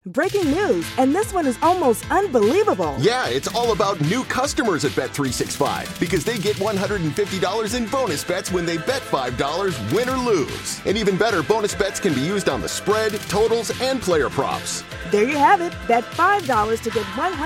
Breaking news, and this one is almost unbelievable. Yeah, it's all about new customers at Bet365 because they get $150 in bonus bets when they bet $5, win or lose. And even better, bonus bets can be used on the spread, totals, and player props. There you have it. Bet $5 to get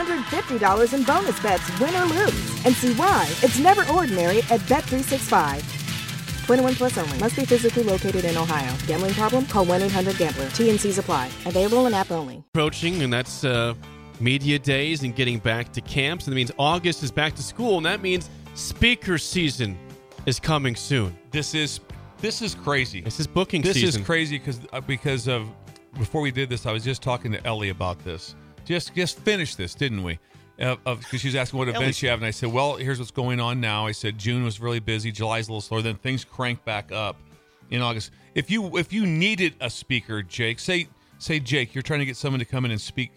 $150 in bonus bets, win or lose. And see why it's never ordinary at Bet365. 21 plus only. Must be physically located in Ohio. Gambling problem? Call 1-800-GAMBLER. TNCs apply. Available in app only. Approaching, and that's media days and getting back to camps. And that means August is back to school, and that means speaker season is coming soon. This is crazy. This is booking season. This is crazy because of before we did this, I was just talking to Ellie about this. Just finished this, didn't we? Because she was asking what events you have, and I said, well, here's what's going on now. I said June was really busy, July's a little slower, then things crank back up in August. If you needed a speaker, Jake, say Jake, you're trying to get someone to come in and speak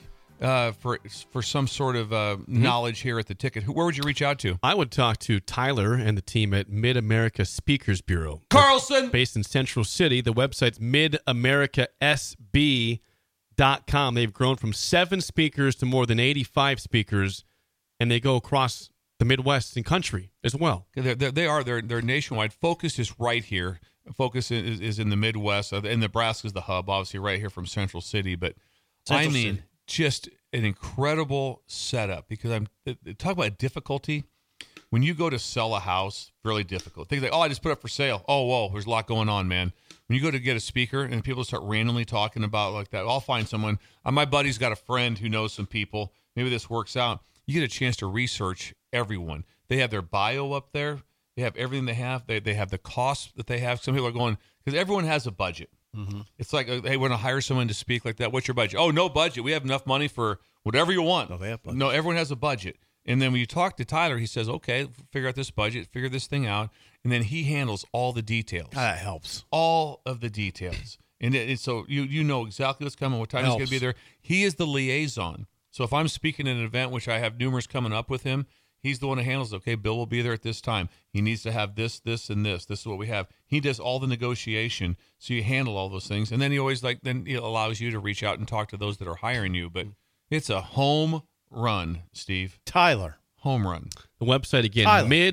for some sort of knowledge here at the Ticket. Where would you reach out to? I would talk to Tyler and the team at Mid-America Speakers Bureau. Carlson! Based in Central City. The website's midamericasb.com. They've grown from 7 speakers to more than 85 speakers, and they go across the Midwest and country as well. They're nationwide. Focus is right here. Focus is in the Midwest, and Nebraska is the hub, obviously right here from Central City. But City. Just an incredible setup because talk about difficulty. When you go to sell a house, really difficult. Things like, I just put it up for sale. Oh, whoa, there's a lot going on, man. When you go to get a speaker and people start randomly talking about like that, I'll find someone. My buddy's got a friend who knows some people. Maybe this works out. You get a chance to research everyone. They have their bio up there. They have everything they have. They have the costs that they have. Some people are going, because everyone has a budget. Mm-hmm. It's like, hey, want to hire someone to speak like that. What's your budget? Oh, no budget. We have enough money for whatever you want. No, they have budget. No, everyone has a budget. And then when you talk to Tyler, he says, okay, figure out this budget, figure this thing out. And then he handles all the details. That helps. All of the details. And so you know exactly what's coming, what time he's going to be there. He is the liaison. So if I'm speaking at an event, which I have numerous coming up with him, he's the one who handles it. Okay, Bill will be there at this time. He needs to have this, and this. This is what we have. He does all the negotiation, so you handle all those things. And then he always allows you to reach out and talk to those that are hiring you. But it's a home run, Steve. Tyler. Home run. The website again,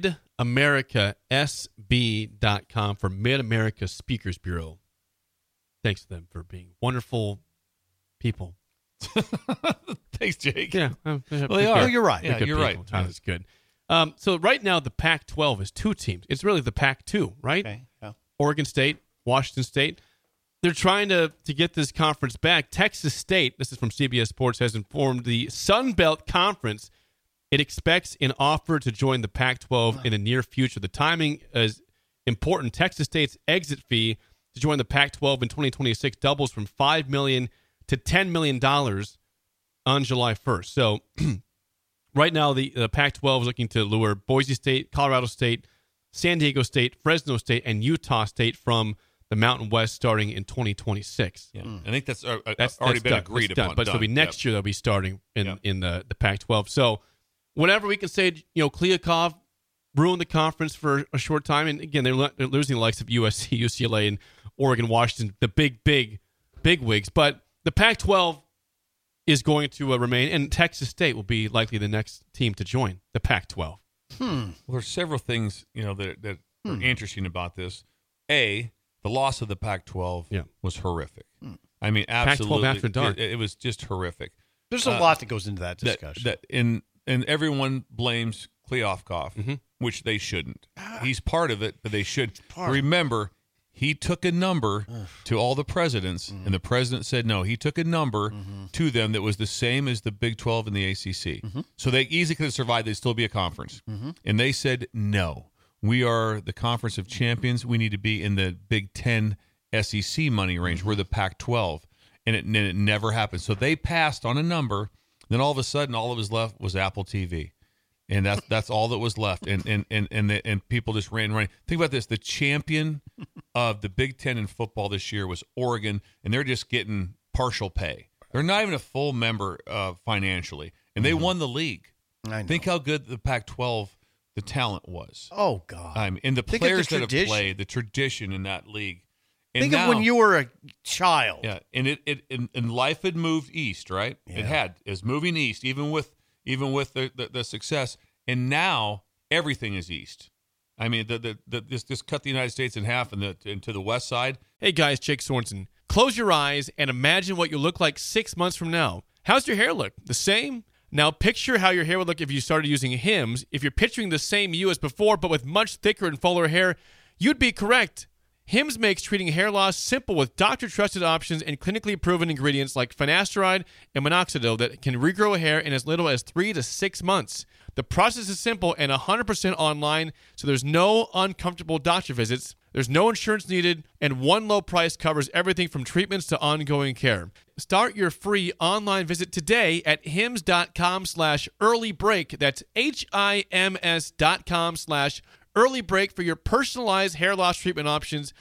midamericasb.com for Mid-America Speakers Bureau. Thanks to them for being wonderful people. Thanks, Jake. Yeah. Well, they are. You're right. Yeah, you're right. Tyler's good. So right now the Pac-12 is 2 teams. It's really the Pac-2, right? Okay. Yeah. Oregon State, Washington State. They're trying to get this conference back. Texas State, this is from CBS Sports, has informed the Sun Belt Conference it expects an offer to join the Pac-12 in the near future. The timing is important. Texas State's exit fee to join the Pac-12 in 2026 doubles from $5 million to $10 million on July 1st. So right now the Pac-12 is looking to lure Boise State, Colorado State, San Diego State, Fresno State, and Utah State from the Mountain West starting in 2026. Yeah. I think that's already been agreed upon. But it'll be next year they'll be starting in the Pac-12. So whenever we can say, Kliavkoff ruined the conference for a short time, and again, they're losing the likes of USC, UCLA, and Oregon, Washington, the big wigs. But the Pac-12 is going to remain, and Texas State will be likely the next team to join the Pac-12. Well, there's several things that are interesting about this. A, the loss of the Pac-12 was horrific. I mean, absolutely. Pac-12 after dark. It was just horrific. There's a lot that goes into that discussion. And everyone blames Kliavkoff, which they shouldn't. He's part of it, but they should. Remember, he took a number to all the presidents, and the president said no. He took a number to them that was the same as the Big 12 and the ACC. So they easily could have survived. They'd still be a conference. And they said no. We are the Conference of Champions. We need to be in the Big 10 SEC money range. We're the Pac-12. And it never happened. So they passed on a number. Then all of a sudden, all that was left was Apple TV. And that's all that was left. And people just ran. Think about this. The champion of the Big Ten in football this year was Oregon, and they're just getting partial pay. They're not even a full member financially. And they won the league. I know. Think how good the Pac-12, the talent was. Oh, God. And the players that have played, the tradition in that league. Think of when you were a child. Yeah, and life had moved east, right? Yeah. It was moving east, even with the success, and now everything is east. I mean, this cut the United States in half and to the west side. Hey guys, Jake Sorensen. Close your eyes and imagine what you look like 6 months from now. How's your hair look? The same? Now picture how your hair would look if you started using Hims. If you're picturing the same you as before, but with much thicker and fuller hair, you'd be correct. Hims makes treating hair loss simple with doctor-trusted options and clinically proven ingredients like finasteride and minoxidil that can regrow hair in as little as 3 to 6 months. The process is simple and 100% online, so there's no uncomfortable doctor visits. There's no insurance needed, and one low price covers everything from treatments to ongoing care. Start your free online visit today at hims.com/earlybreak. That's HIMS.com/earlybreak for your personalized hair loss treatment options.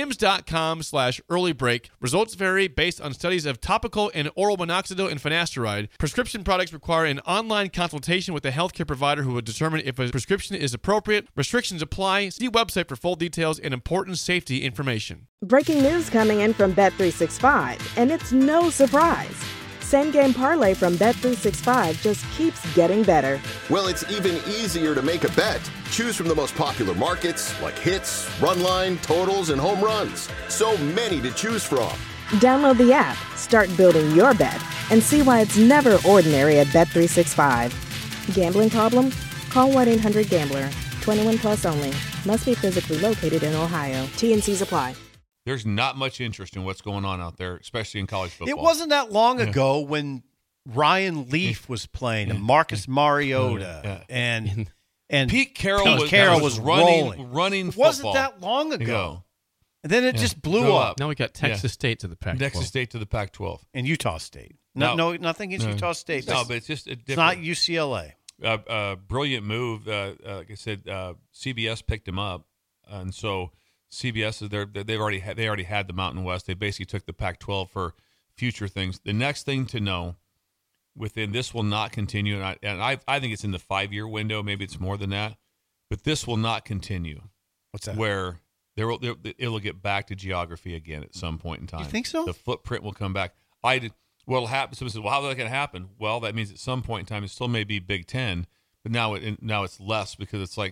Hims.com/earlybreak. Results vary based on studies of topical and oral minoxidil and finasteride. Prescription products require an online consultation with a healthcare provider who will determine if a prescription is appropriate. Restrictions apply. See website for full details and important safety information. Breaking news coming in from Bet365, and it's no surprise. Same Game Parlay from Bet365 just keeps getting better. Well, it's even easier to make a bet. Choose from the most popular markets like hits, run line, totals, and home runs. So many to choose from. Download the app, start building your bet, and see why it's never ordinary at Bet365. Gambling problem? Call 1-800-GAMBLER. 21 plus only. Must be physically located in Ohio. T&Cs apply. There's not much interest in what's going on out there, especially in college football. It wasn't that long ago when Ryan Leaf was playing and Marcus Mariota and Pete Carroll was running It wasn't that long ago. And then it just blew up. Now we got Texas State to the Pac-12. Texas State to the Pac-12. And Utah State. No, nothing against Utah State. No, but it's just a it's not UCLA. Brilliant move. Like I said, CBS picked him up, and so CBS is there. They already had the Mountain West. They basically took the Pac-12 for future things. The next thing to know, within this will not continue, and I think it's in the 5-year window. Maybe it's more than that, but this will not continue. What's that? Where it'll get back to geography again at some point in time. You think so? The footprint will come back. What'll happen? Somebody says, "Well, how's that going to happen?" Well, that means at some point in time, it still may be Big Ten, but now it's less because it's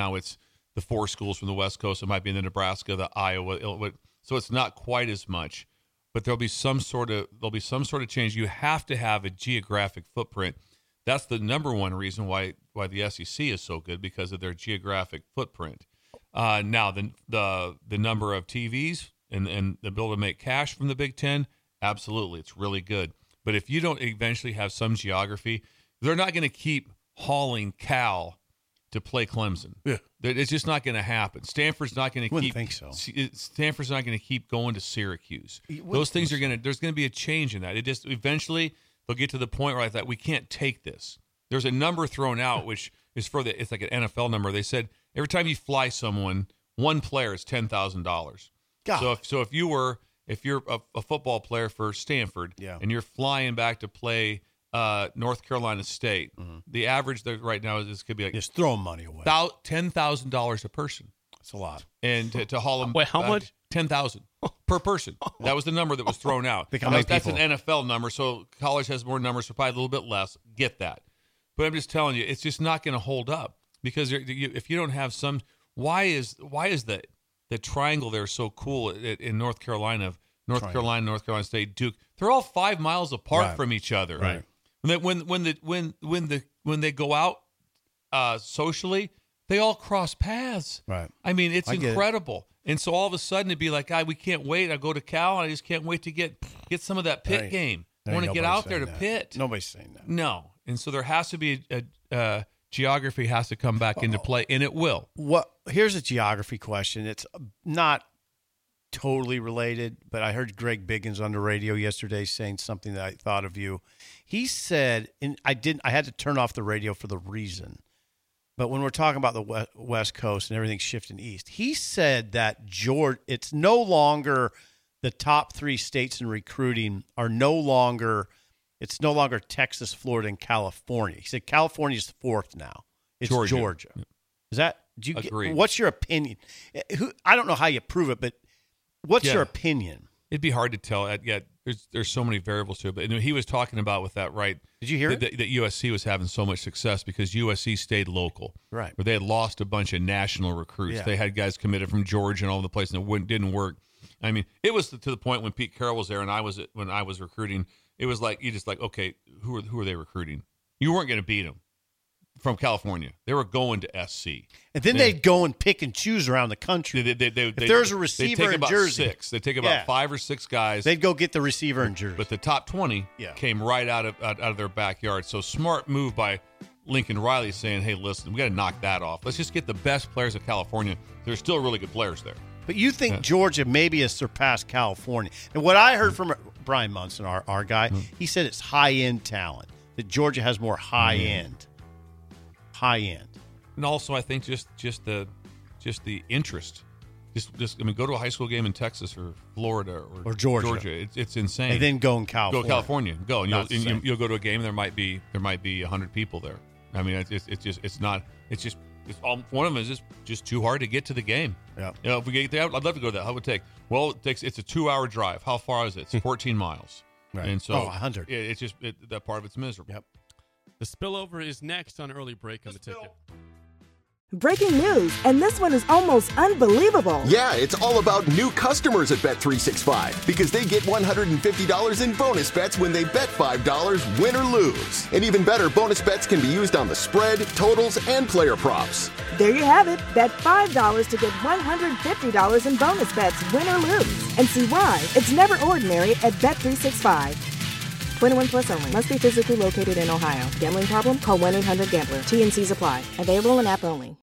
the 4 schools from the West Coast. It might be in the Nebraska, the Iowa, so it's not quite as much. But there'll be some sort of change. You have to have a geographic footprint. That's the number one reason why the SEC is so good, because of their geographic footprint. Now the number of TVs and the ability to make cash from the Big Ten, absolutely, it's really good. But if you don't eventually have some geography, they're not going to keep hauling Cal to play Clemson. Yeah. It's just not going to happen. Stanford's not going to keep. Think so. Stanford's not going to keep going to Syracuse. Those things are going to. There's going to be a change in that. It just eventually they'll get to the point where I thought we can't take this. There's a number thrown out which is it's like an NFL number. They said every time you fly someone, one player is $10,000. So if you're a football player for Stanford, and you're flying back to play North Carolina State, the average right now could be like just throwing money away. $10,000 a person. That's a lot. And to haul them. Wait, how much? $10,000 per person. That was the number that was thrown out. That's an NFL number, so college has more numbers, so probably a little bit less. Get that. But I'm just telling you, it's just not going to hold up, because if you don't have some, why is the triangle there so cool in North Carolina? North Carolina State, Duke. They're all 5 miles apart from each other. Right. When they go out socially, they all cross paths. Right. I mean, it's incredible. And so all of a sudden it'd be like, we can't wait. I go to Cal and I just can't wait to get some of that Pitt game. I want to get out there to Pitt. Nobody's saying that. No. And so there has to be a geography has to come back into play, and it will. Here's a geography question. It's not totally related, but I heard Greg Biggins on the radio yesterday saying something that I thought of you. He said, and I had to turn off the radio for the reason, but when we're talking about the West Coast and everything shifting east, he said that it's no longer the top 3 states in recruiting it's no longer Texas, Florida, and California. He said California's 4th now. It's Georgia. Is that? Do you agree? What's your opinion? I don't know how you prove it, but What's your opinion? It'd be hard to tell. There's so many variables to it. But he was talking about with that, right? Did you hear it? That USC was having so much success because USC stayed local. Right. Where they had lost a bunch of national recruits. Yeah. They had guys committed from Georgia and all over the place, and it didn't work. I mean, it was to the point when Pete Carroll was there and when I was recruiting, it was like, you just like, okay, who are they recruiting? You weren't going to beat them from California. They were going to SC. And then they'd go and pick and choose around the country. If there's a receiver in Jersey. They take about 5 or 6 guys. They'd go get the receiver in Jersey. But the top 20 came right out of their backyard. So smart move by Lincoln Riley saying, hey, listen, we got to knock that off. Let's just get the best players of California. There's still really good players there. But you think Georgia maybe has surpassed California. And what I heard from Brian Munson, our guy, he said it's high-end talent, that Georgia has more high-end. High-end. And also, I think just the interest. Just go to a high school game in Texas or Florida or Georgia. It's insane. And then go in California. Go to California. Go. And you'll go to a game and there might be 100 people there. I mean, one of them is just too hard to get to the game. Yeah. If we get there, I'd love to go to that. How would it take? Well, it's a 2-hour drive. How far is it? It's 14 miles. Right. And so 100. It's just that part of it's miserable. Yep. The spillover is next on Early Break on the Ticket. Breaking news, and this one is almost unbelievable. Yeah, it's all about new customers at Bet365 because they get $150 in bonus bets when they bet $5, win or lose. And even better, bonus bets can be used on the spread, totals, and player props. There you have it. Bet $5 to get $150 in bonus bets, win or lose. And see why it's never ordinary at Bet365. 21 plus only. Must be physically located in Ohio. Gambling problem? Call 1-800-GAMBLER. T&Cs apply. Available in app only.